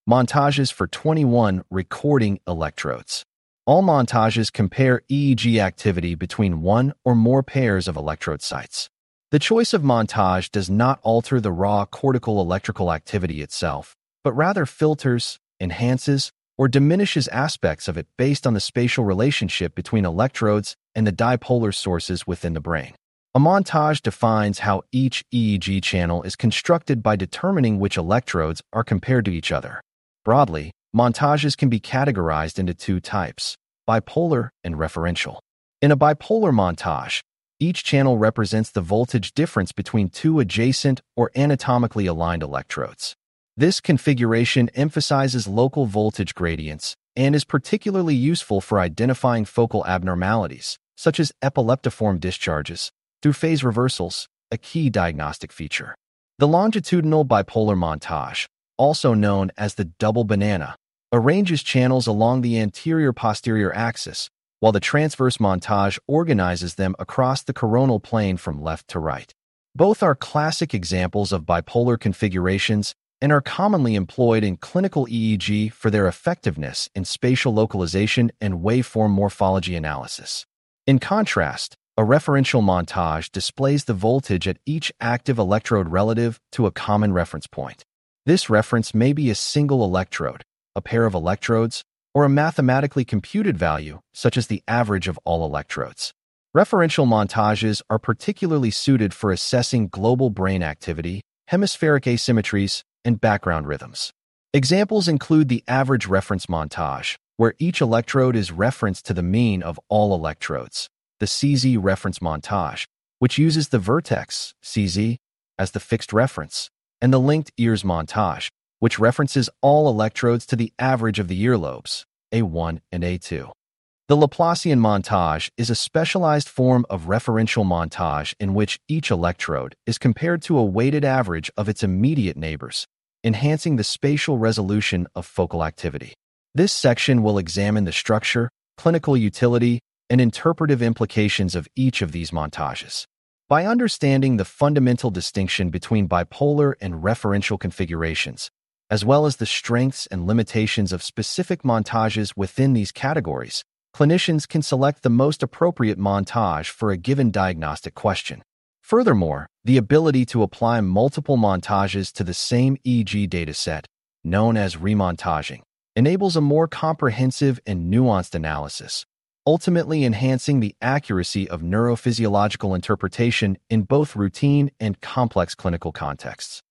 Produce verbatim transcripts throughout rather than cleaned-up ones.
Montages for twenty-one recording electrodes. All montages compare E E G activity between one or more pairs of electrode sites. The choice of montage does not alter the raw cortical electrical activity itself, but rather filters, enhances, or diminishes aspects of it based on the spatial relationship between electrodes and the dipolar sources within the brain. A montage defines how each E E G channel is constructed by determining which electrodes are compared to each other. Broadly, montages can be categorized into two types: bipolar and referential. In a bipolar montage, each channel represents the voltage difference between two adjacent or anatomically aligned electrodes. This configuration emphasizes local voltage gradients and is particularly useful for identifying focal abnormalities, such as epileptiform discharges, through phase reversals, a key diagnostic feature. The longitudinal bipolar montage, also known as the double banana, arranges channels along the anterior-posterior axis, while the transverse montage organizes them across the coronal plane from left to right. Both are classic examples of bipolar configurations and are commonly employed in clinical E E G for their effectiveness in spatial localization and waveform morphology analysis. In contrast, a referential montage displays the voltage at each active electrode relative to a common reference point. This reference may be a single electrode, a pair of electrodes, or a mathematically computed value, such as the average of all electrodes. Referential montages are particularly suited for assessing global brain activity, hemispheric asymmetries, and background rhythms. Examples include the average reference montage, where each electrode is referenced to the mean of all electrodes, the C Z reference montage, which uses the vertex, C Z, as the fixed reference, and the linked ears montage, which references all electrodes to the average of the earlobes, A one and A two. The Laplacian montage is a specialized form of referential montage in which each electrode is compared to a weighted average of its immediate neighbors, enhancing the spatial resolution of focal activity. This section will examine the structure, clinical utility, and interpretive implications of each of these montages. By understanding the fundamental distinction between bipolar and referential configurations, as well as the strengths and limitations of specific montages within these categories, clinicians can select the most appropriate montage for a given diagnostic question. Furthermore, the ability to apply multiple montages to the same E E G dataset, known as remontaging, enables a more comprehensive and nuanced analysis, ultimately enhancing the accuracy of neurophysiological interpretation in both routine and complex clinical contexts.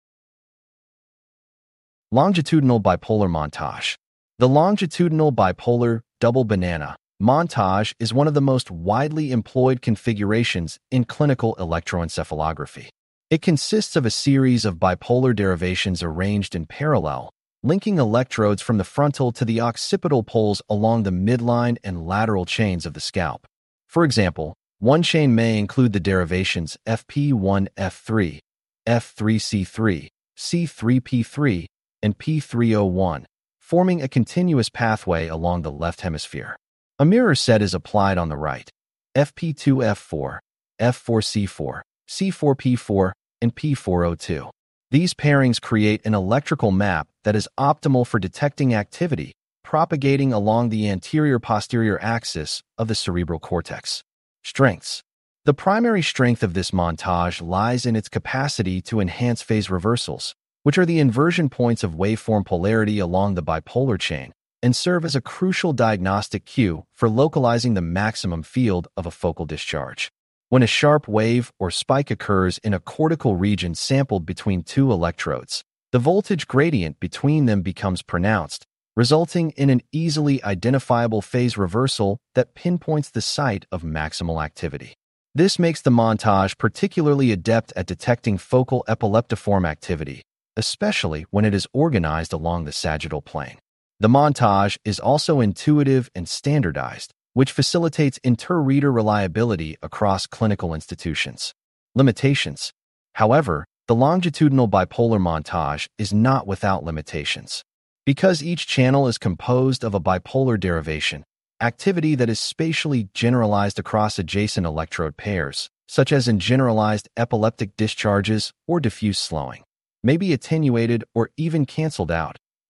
Longitudinal bipolar montage. The longitudinal bipolar double banana montage is one of the most widely employed configurations in clinical electroencephalography. It consists of a series of bipolar derivations arranged in parallel, linking electrodes from the frontal to the occipital poles along the midline and lateral chains of the scalp. For example, one chain may include the derivations F P one F three, F three C three, C three P three, and P three O one, forming a continuous pathway along the left hemisphere. A mirror set is applied on the right. F P two F four, F four C four, C four P four, and P four O two. These pairings create an electrical map that is optimal for detecting activity propagating along the anterior-posterior axis of the cerebral cortex. Strengths. The primary strength of this montage lies in its capacity to enhance phase reversals, which are the inversion points of waveform polarity along the bipolar chain, and serve as a crucial diagnostic cue for localizing the maximum field of a focal discharge. When a sharp wave or spike occurs in a cortical region sampled between two electrodes, the voltage gradient between them becomes pronounced, resulting in an easily identifiable phase reversal that pinpoints the site of maximal activity. This makes the montage particularly adept at detecting focal epileptiform activity, especially when it is organized along the sagittal plane. The montage is also intuitive and standardized, which facilitates inter-reader reliability across clinical institutions. Limitations. However, the longitudinal bipolar montage is not without limitations. Because each channel is composed of a bipolar derivation, activity that is spatially generalized across adjacent electrode pairs, such as in generalized epileptic discharges or diffuse slowing, may be attenuated or even canceled out,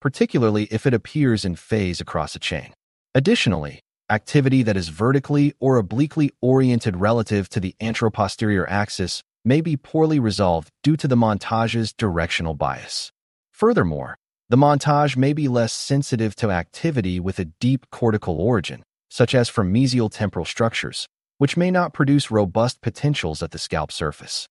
particularly if it appears in phase across a chain. Additionally, activity that is vertically or obliquely oriented relative to the anteroposterior axis may be poorly resolved due to the montage's directional bias. Furthermore, the montage may be less sensitive to activity with a deep cortical origin, such as from mesial temporal structures, which may not produce robust potentials at the scalp surface.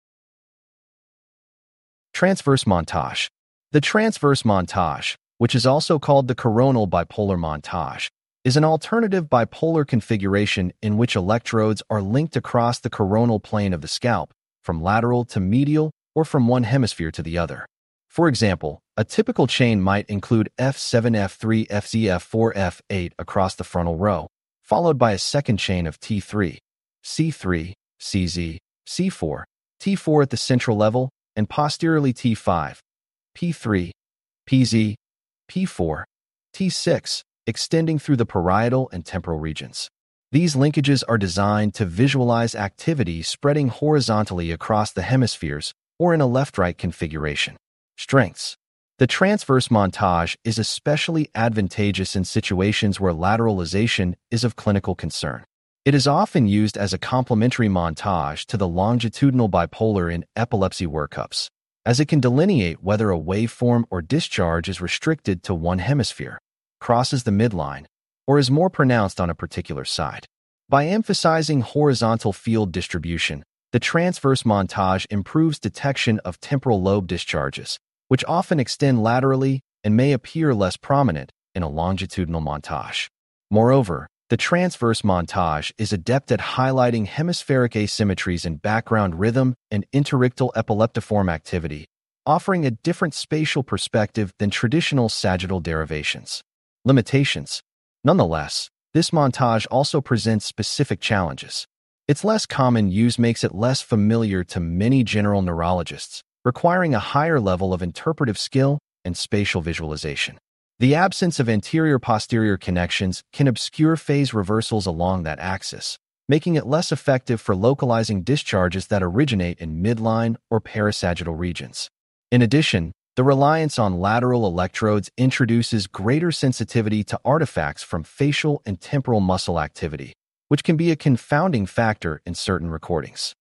Transverse montage. The transverse montage, which is also called the coronal bipolar montage, is an alternative bipolar configuration in which electrodes are linked across the coronal plane of the scalp, from lateral to medial or from one hemisphere to the other. For example, a typical chain might include F seven, F three, F Z, F four, F eight across the frontal row, followed by a second chain of T three, C three, C Z, C four, T four at the central level, and posteriorly T five, P three, P Z, P four, T six, extending through the parietal and temporal regions. These linkages are designed to visualize activity spreading horizontally across the hemispheres or in a left-right configuration. Strengths. The transverse montage is especially advantageous in situations where lateralization is of clinical concern. It is often used as a complementary montage to the longitudinal bipolar in epilepsy workups, as it can delineate whether a waveform or discharge is restricted to one hemisphere, crosses the midline, or is more pronounced on a particular side. By emphasizing horizontal field distribution, the transverse montage improves detection of temporal lobe discharges, which often extend laterally and may appear less prominent in a longitudinal montage. Moreover, the transverse montage is adept at highlighting hemispheric asymmetries in background rhythm and interictal epileptiform activity, offering a different spatial perspective than traditional sagittal derivations. Limitations. Nonetheless, this montage also presents specific challenges. Its less common use makes it less familiar to many general neurologists, requiring a higher level of interpretive skill and spatial visualization. The absence of anterior-posterior connections can obscure phase reversals along that axis, making it less effective for localizing discharges that originate in midline or parasagittal regions. In addition, the reliance on lateral electrodes introduces greater sensitivity to artifacts from facial and temporal muscle activity, which can be a confounding factor in certain recordings.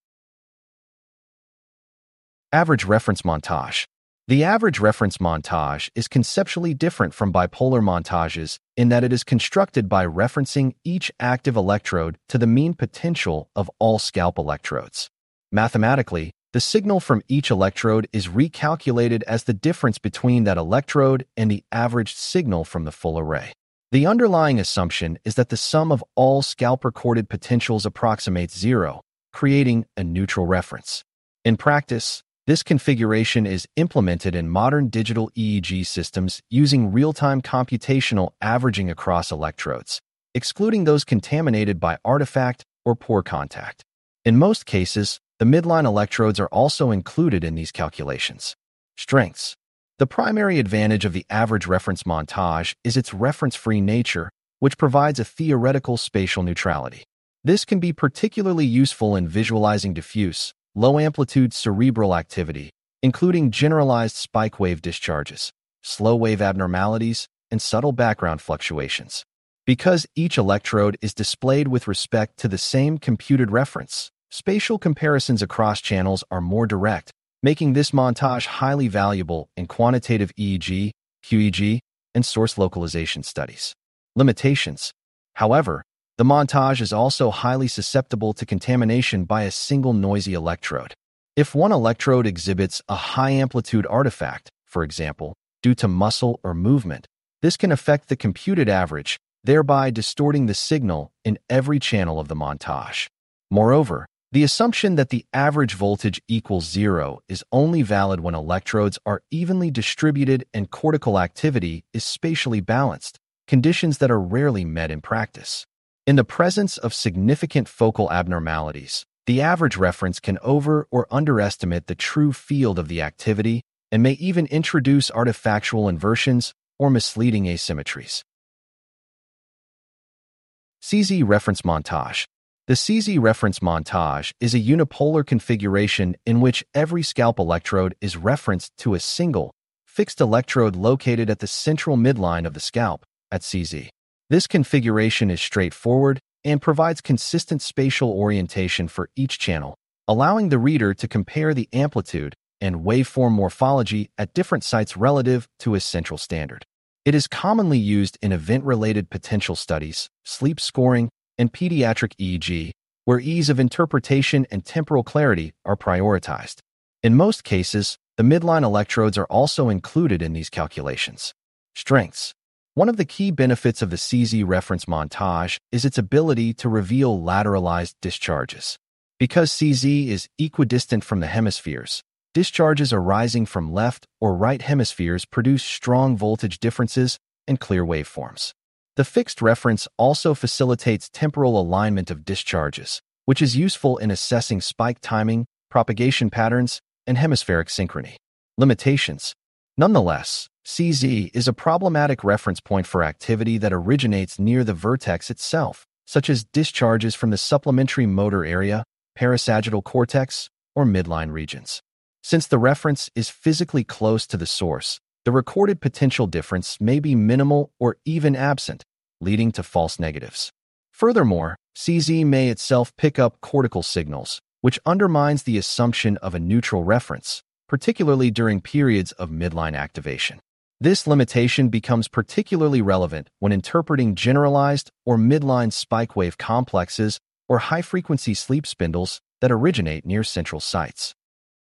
Average reference montage. The average reference montage is conceptually different from bipolar montages in that it is constructed by referencing each active electrode to the mean potential of all scalp electrodes. Mathematically, the signal from each electrode is recalculated as the difference between that electrode and the averaged signal from the full array. The underlying assumption is that the sum of all scalp-recorded potentials approximates zero, creating a neutral reference. In practice, this configuration is implemented in modern digital E E G systems using real-time computational averaging across electrodes, excluding those contaminated by artifact or poor contact. In most cases, the midline electrodes are also included in these calculations. Strengths. The primary advantage of the average reference montage is its reference-free nature, which provides a theoretical spatial neutrality. This can be particularly useful in visualizing diffuse, low-amplitude cerebral activity, including generalized spike wave discharges, slow wave abnormalities, and subtle background fluctuations. Because each electrode is displayed with respect to the same computed reference, spatial comparisons across channels are more direct, making this montage highly valuable in quantitative E E G, Q E G, and source localization studies. Limitations. However, the montage is also highly susceptible to contamination by a single noisy electrode. If one electrode exhibits a high-amplitude artifact, for example, due to muscle or movement, this can affect the computed average, thereby distorting the signal in every channel of the montage. Moreover, the assumption that the average voltage equals zero is only valid when electrodes are evenly distributed and cortical activity is spatially balanced, conditions that are rarely met in practice. In the presence of significant focal abnormalities, the average reference can over- or underestimate the true field of the activity and may even introduce artifactual inversions or misleading asymmetries. C Z reference montage. The C Z reference montage is a unipolar configuration in which every scalp electrode is referenced to a single, fixed electrode located at the central midline of the scalp, at C Z. This configuration is straightforward and provides consistent spatial orientation for each channel, allowing the reader to compare the amplitude and waveform morphology at different sites relative to a central standard. It is commonly used in event-related potential studies, sleep scoring, and pediatric E E G, where ease of interpretation and temporal clarity are prioritized. In most cases, the midline electrodes are also included in these calculations. Strengths. One of the key benefits of the C Z reference montage is its ability to reveal lateralized discharges. Because C Z is equidistant from the hemispheres, discharges arising from left or right hemispheres produce strong voltage differences and clear waveforms. The fixed reference also facilitates temporal alignment of discharges, which is useful in assessing spike timing, propagation patterns, and hemispheric synchrony. Limitations. Nonetheless, C Z is a problematic reference point for activity that originates near the vertex itself, such as discharges from the supplementary motor area, parasagittal cortex, or midline regions. Since the reference is physically close to the source, the recorded potential difference may be minimal or even absent, leading to false negatives. Furthermore, C Z may itself pick up cortical signals, which undermines the assumption of a neutral reference, particularly during periods of midline activation. This limitation becomes particularly relevant when interpreting generalized or midline spike wave complexes or high-frequency sleep spindles that originate near central sites.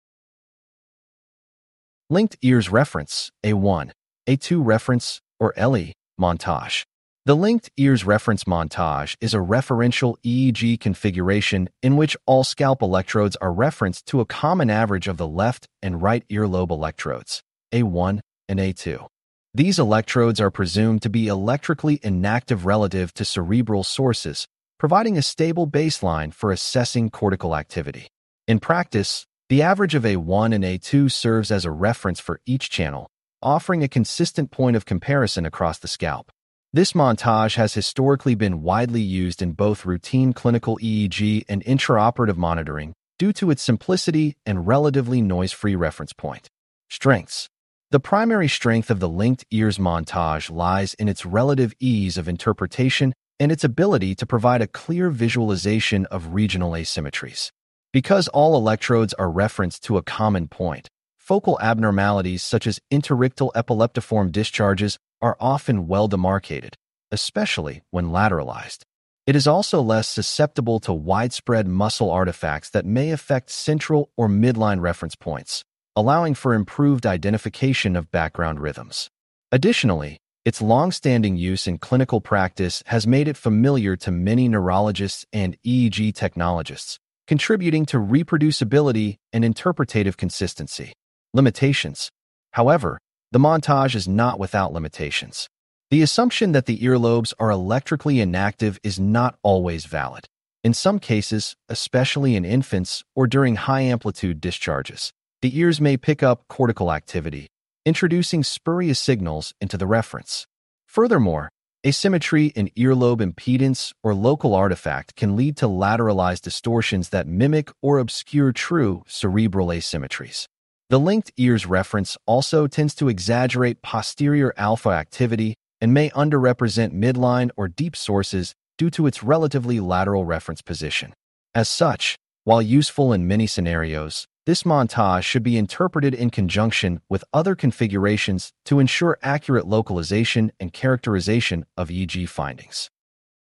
Linked ears reference, A one, A two reference, or L E, montage. The linked ears reference montage is a referential E E G configuration in which all scalp electrodes are referenced to a common average of the left and right earlobe electrodes, A one and A two. These electrodes are presumed to be electrically inactive relative to cerebral sources, providing a stable baseline for assessing cortical activity. In practice, the average of A one and A two serves as a reference for each channel, offering a consistent point of comparison across the scalp. This montage has historically been widely used in both routine clinical E E G and intraoperative monitoring due to its simplicity and relatively noise-free reference point. Strengths. The primary strength of the linked ears montage lies in its relative ease of interpretation and its ability to provide a clear visualization of regional asymmetries. Because all electrodes are referenced to a common point, focal abnormalities such as interictal epileptiform discharges are often well demarcated, especially when lateralized. It is also less susceptible to widespread muscle artifacts that may affect central or midline reference points, allowing for improved identification of background rhythms. Additionally, its long-standing use in clinical practice has made it familiar to many neurologists and E E G technologists, contributing to reproducibility and interpretative consistency. Limitations. However, the montage is not without limitations. The assumption that the earlobes are electrically inactive is not always valid. In some cases, especially in infants or during high-amplitude discharges, the ears may pick up cortical activity, introducing spurious signals into the reference. Furthermore, asymmetry in earlobe impedance or local artifact can lead to lateralized distortions that mimic or obscure true cerebral asymmetries. The linked ears reference also tends to exaggerate posterior alpha activity and may underrepresent midline or deep sources due to its relatively lateral reference position. As such, while useful in many scenarios, this montage should be interpreted in conjunction with other configurations to ensure accurate localization and characterization of E E G findings.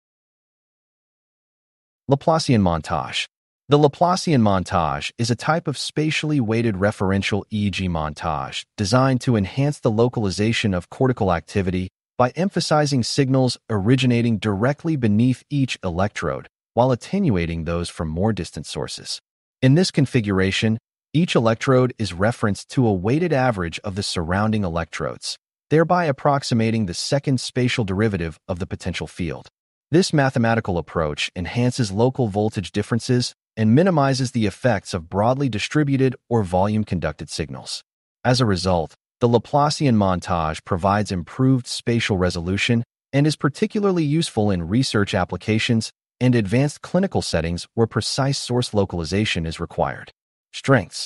Laplacian montage. The Laplacian montage is a type of spatially weighted referential E E G montage designed to enhance the localization of cortical activity by emphasizing signals originating directly beneath each electrode while attenuating those from more distant sources. In this configuration, each electrode is referenced to a weighted average of the surrounding electrodes, thereby approximating the second spatial derivative of the potential field. This mathematical approach enhances local voltage differences and minimizes the effects of broadly distributed or volume-conducted signals. As a result, the Laplacian montage provides improved spatial resolution and is particularly useful in research applications and advanced clinical settings where precise source localization is required. Strengths.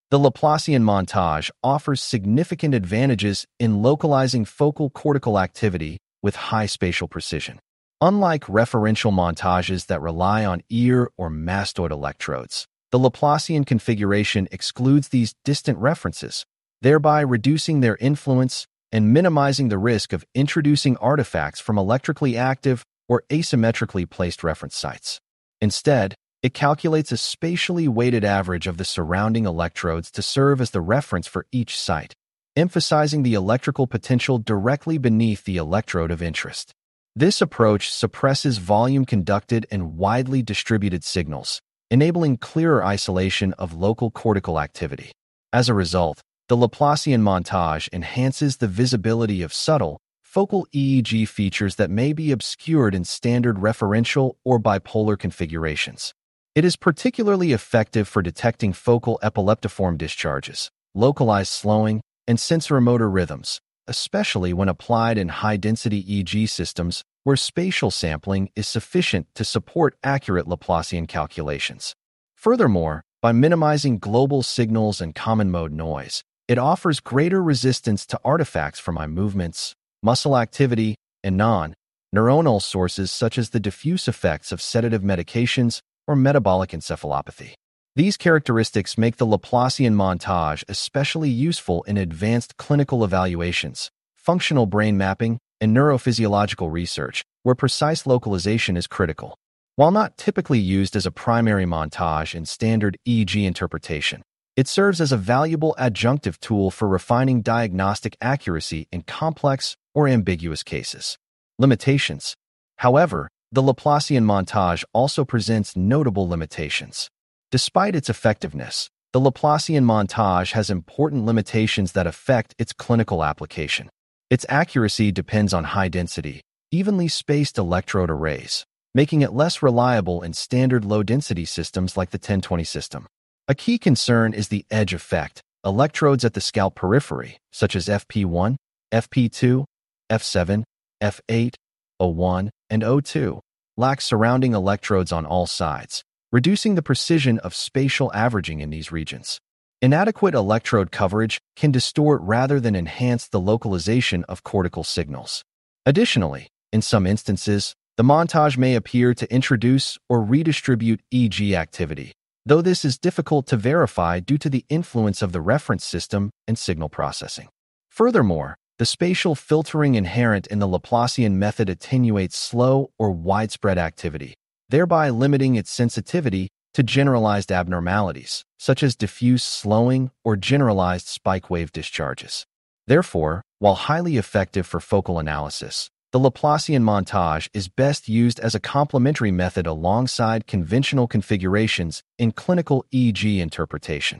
The Laplacian montage offers significant advantages in localizing focal cortical activity with high spatial precision. Unlike referential montages that rely on ear or mastoid electrodes, the Laplacian configuration excludes these distant references, thereby reducing their influence and minimizing the risk of introducing artifacts from electrically active or asymmetrically placed reference sites. Instead, it calculates a spatially weighted average of the surrounding electrodes to serve as the reference for each site, emphasizing the electrical potential directly beneath the electrode of interest. This approach suppresses volume conducted and widely distributed signals, enabling clearer isolation of local cortical activity. As a result, the Laplacian montage enhances the visibility of subtle, focal E E G features that may be obscured in standard referential or bipolar configurations. It is particularly effective for detecting focal epileptiform discharges, localized slowing, and sensoromotor rhythms, especially when applied in high-density E E G systems where spatial sampling is sufficient to support accurate Laplacian calculations. Furthermore, by minimizing global signals and common-mode noise, it offers greater resistance to artifacts from eye movements, muscle activity, and non-neuronal sources such as the diffuse effects of sedative medications or metabolic encephalopathy. These characteristics make the Laplacian montage especially useful in advanced clinical evaluations, functional brain mapping, and neurophysiological research, where precise localization is critical. While not typically used as a primary montage in standard E E G interpretation, it serves as a valuable adjunctive tool for refining diagnostic accuracy in complex or ambiguous cases. Limitations. However, the Laplacian montage also presents notable limitations. Despite its effectiveness, the Laplacian montage has important limitations that affect its clinical application. Its accuracy depends on high-density, evenly spaced electrode arrays, making it less reliable in standard low-density systems like the ten twenty system. A key concern is the edge effect. Electrodes at the scalp periphery, such as F P one, F P two, F seven, F eight, O one, and O two, lack surrounding electrodes on all sides, reducing the precision of spatial averaging in these regions. Inadequate electrode coverage can distort rather than enhance the localization of cortical signals. Additionally, in some instances, the montage may appear to introduce or redistribute E E G activity, though this is difficult to verify due to the influence of the reference system and signal processing. Furthermore, the spatial filtering inherent in the Laplacian method attenuates slow or widespread activity, thereby limiting its sensitivity to generalized abnormalities, such as diffuse slowing or generalized spike wave discharges. Therefore, while highly effective for focal analysis, the Laplacian montage is best used as a complementary method alongside conventional configurations in clinical E E G interpretation.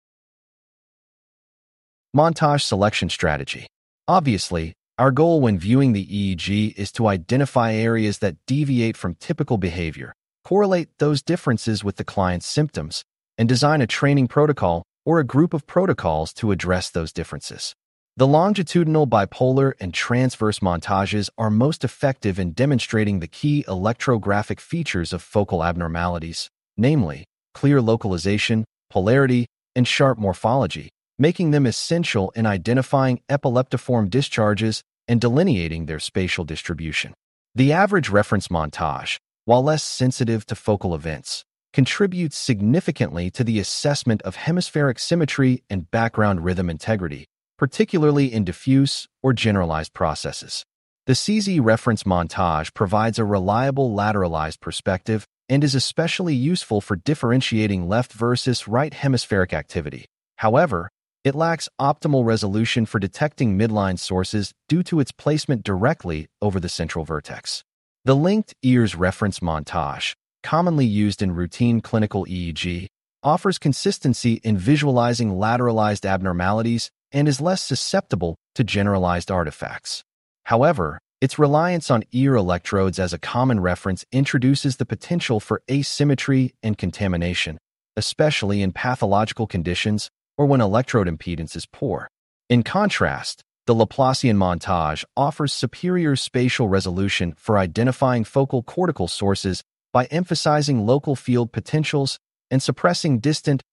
Montage selection strategy. Obviously, our goal when viewing the E E G is to identify areas that deviate from typical behavior, correlate those differences with the client's symptoms, and design a training protocol or a group of protocols to address those differences. The longitudinal, bipolar, and transverse montages are most effective in demonstrating the key electrographic features of focal abnormalities, namely clear localization, polarity, and sharp morphology, making them essential in identifying epileptiform discharges and delineating their spatial distribution. The average reference montage, while less sensitive to focal events, contributes significantly to the assessment of hemispheric symmetry and background rhythm integrity, particularly in diffuse or generalized processes. The C Z reference montage provides a reliable lateralized perspective and is especially useful for differentiating left versus right hemispheric activity. However, it lacks optimal resolution for detecting midline sources due to its placement directly over the central vertex. The linked ears reference montage, commonly used in routine clinical E E G, offers consistency in visualizing lateralized abnormalities and is less susceptible to generalized artifacts. However, its reliance on ear electrodes as a common reference introduces the potential for asymmetry and contamination, especially in pathological conditions or when electrode impedance is poor. In contrast, the Laplacian montage offers superior spatial resolution for identifying focal cortical sources by emphasizing local field potentials and suppressing distant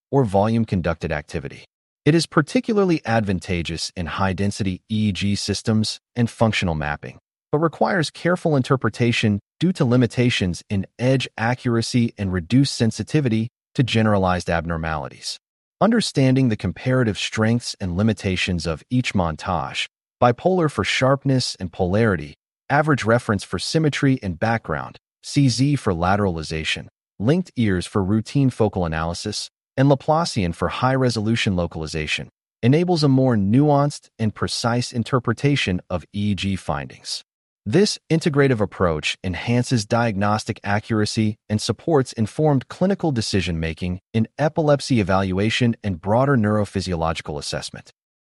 or volume-conducted activity. It is particularly advantageous in high-density E E G systems and functional mapping, but requires careful interpretation due to limitations in edge accuracy and reduced sensitivity to generalized abnormalities. Understanding the comparative strengths and limitations of each montage, bipolar for sharpness and polarity, average reference for symmetry and background, C Z for lateralization, linked ears for routine focal analysis, and Laplacian for high-resolution localization, enables a more nuanced and precise interpretation of E E G findings. This integrative approach enhances diagnostic accuracy and supports informed clinical decision-making in epilepsy evaluation and broader neurophysiological assessment.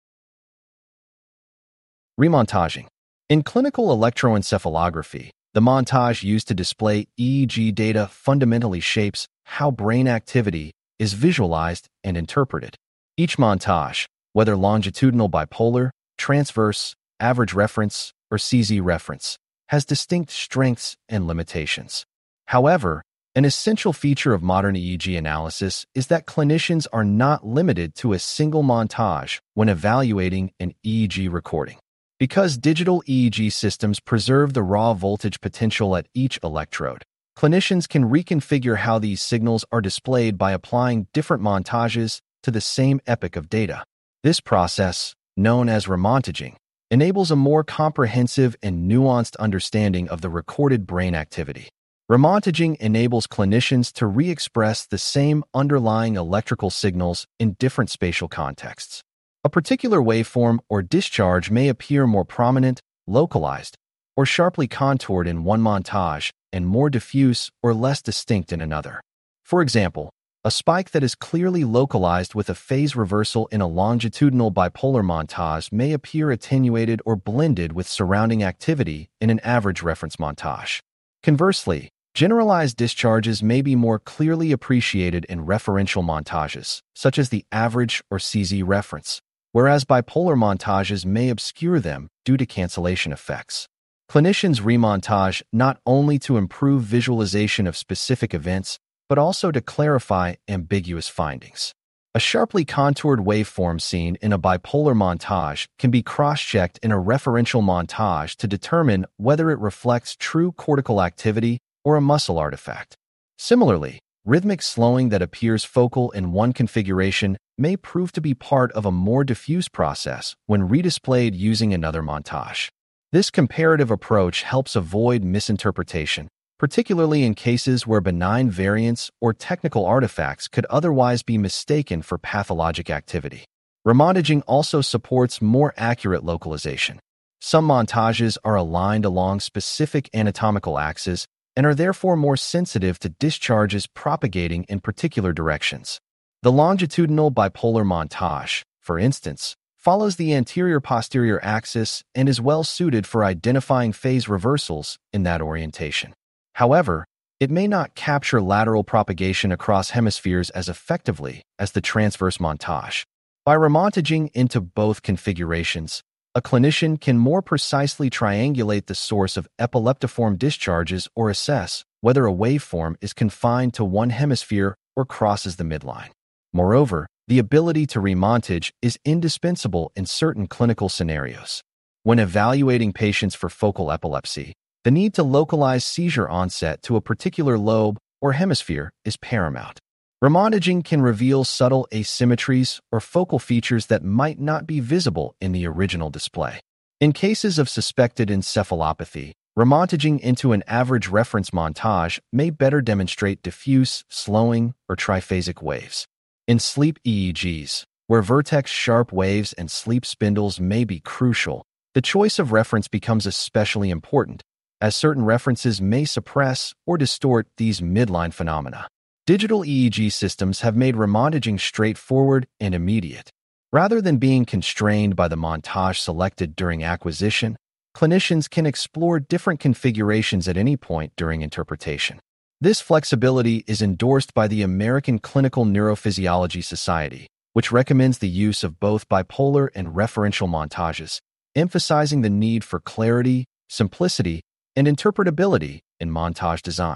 Remontaging. In clinical electroencephalography, the montage used to display E E G data fundamentally shapes how brain activity is visualized and interpreted. Each montage, whether longitudinal bipolar, transverse, average reference, or C Z reference, has distinct strengths and limitations. However, an essential feature of modern E E G analysis is that clinicians are not limited to a single montage when evaluating an E E G recording. Because digital E E G systems preserve the raw voltage potential at each electrode, clinicians can reconfigure how these signals are displayed by applying different montages to the same epoch of data. This process, known as remontaging, enables a more comprehensive and nuanced understanding of the recorded brain activity. Remontaging enables clinicians to re-express the same underlying electrical signals in different spatial contexts. A particular waveform or discharge may appear more prominent, localized, or sharply contoured in one montage and more diffuse or less distinct in another. For example, a spike that is clearly localized with a phase reversal in a longitudinal bipolar montage may appear attenuated or blended with surrounding activity in an average reference montage. Conversely, generalized discharges may be more clearly appreciated in referential montages, such as the average or C Z reference, whereas bipolar montages may obscure them due to cancellation effects. Clinicians remontage not only to improve visualization of specific events, but also to clarify ambiguous findings. A sharply contoured waveform seen in a bipolar montage can be cross-checked in a referential montage to determine whether it reflects true cortical activity or a muscle artifact. Similarly, rhythmic slowing that appears focal in one configuration may prove to be part of a more diffuse process when redisplayed using another montage. This comparative approach helps avoid misinterpretation, particularly in cases where benign variants or technical artifacts could otherwise be mistaken for pathologic activity. Remontaging also supports more accurate localization. Some montages are aligned along specific anatomical axes and are therefore more sensitive to discharges propagating in particular directions. The longitudinal bipolar montage, for instance, follows the anterior-posterior axis and is well suited for identifying phase reversals in that orientation. However, it may not capture lateral propagation across hemispheres as effectively as the transverse montage. By remontaging into both configurations, a clinician can more precisely triangulate the source of epileptiform discharges or assess whether a waveform is confined to one hemisphere or crosses the midline. Moreover, the ability to remontage is indispensable in certain clinical scenarios. When evaluating patients for focal epilepsy, the need to localize seizure onset to a particular lobe or hemisphere is paramount. Remontaging can reveal subtle asymmetries or focal features that might not be visible in the original display. In cases of suspected encephalopathy, remontaging into an average reference montage may better demonstrate diffuse, slowing, or triphasic waves. In sleep E E Gs, where vertex-sharp waves and sleep spindles may be crucial, the choice of reference becomes especially important, as certain references may suppress or distort these midline phenomena. Digital E E G systems have made remontaging straightforward and immediate. Rather than being constrained by the montage selected during acquisition, clinicians can explore different configurations at any point during interpretation. This flexibility is endorsed by the American Clinical Neurophysiology Society, which recommends the use of both bipolar and referential montages, emphasizing the need for clarity, simplicity, and interpretability in montage design.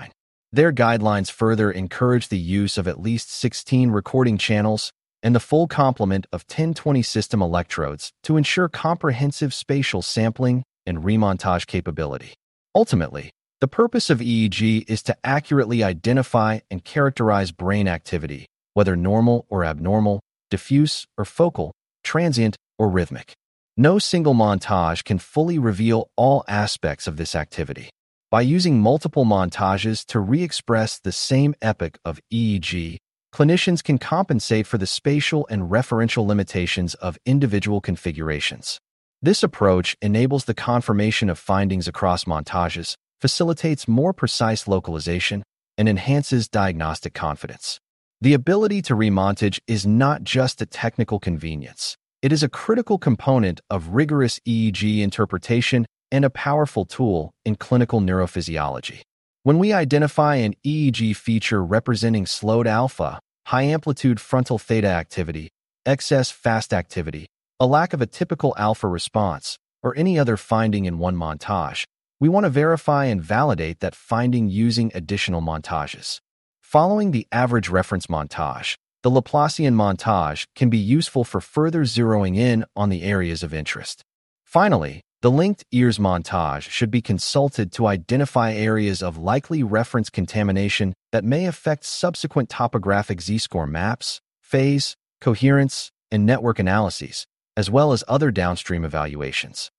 Their guidelines further encourage the use of at least sixteen recording channels and the full complement of ten twenty system electrodes to ensure comprehensive spatial sampling and remontage capability. Ultimately, the purpose of E E G is to accurately identify and characterize brain activity, whether normal or abnormal, diffuse or focal, transient or rhythmic. No single montage can fully reveal all aspects of this activity. By using multiple montages to re-express the same epoch of E E G, clinicians can compensate for the spatial and referential limitations of individual configurations. This approach enables the confirmation of findings across montages, facilitates more precise localization, and enhances diagnostic confidence. The ability to remontage is not just a technical convenience. It is a critical component of rigorous E E G interpretation and a powerful tool in clinical neurophysiology. When we identify an E E G feature representing slowed alpha, high-amplitude frontal theta activity, excess fast activity, a lack of a typical alpha response, or any other finding in one montage, we want to verify and validate that finding using additional montages. Following the average reference montage, the Laplacian montage can be useful for further zeroing in on the areas of interest. Finally, the linked ears montage should be consulted to identify areas of likely reference contamination that may affect subsequent topographic Z-score maps, phase, coherence, and network analyses, as well as other downstream evaluations.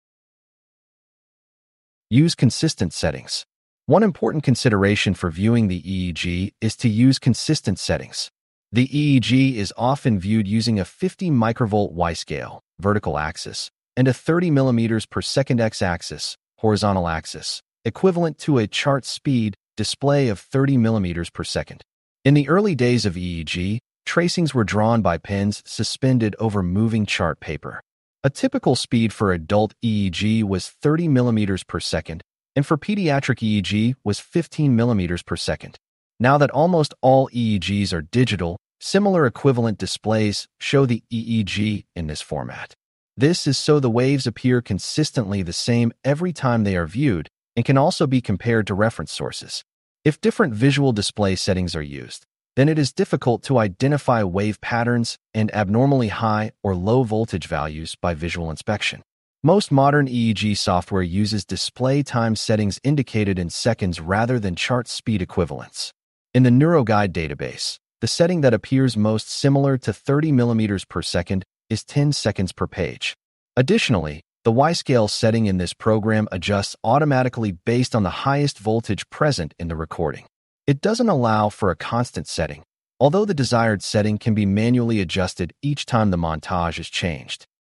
Use consistent settings. One important consideration for viewing the E E G is to use consistent settings. The E E G is often viewed using a fifty microvolt Y-scale, vertical axis, and a thirty millimeters per second x-axis, horizontal axis, equivalent to a chart speed display of thirty millimeters per second. In the early days of E E G, tracings were drawn by pens suspended over moving chart paper. A typical speed for adult E E G was thirty millimeters per second, and for pediatric E E G was fifteen millimeters per second. Now that almost all E E Gs are digital, similar equivalent displays show the E E G in this format. This is so the waves appear consistently the same every time they are viewed and can also be compared to reference sources. If different visual display settings are used, then it is difficult to identify wave patterns and abnormally high or low voltage values by visual inspection. Most modern E E G software uses display time settings indicated in seconds rather than chart speed equivalents. In the NeuroGuide database, the setting that appears most similar to thirty millimeters per second is ten seconds per page. Additionally, the Y-scale setting in this program adjusts automatically based on the highest voltage present in the recording. It doesn't allow for a constant setting, although the desired setting can be manually adjusted each time the montage is changed.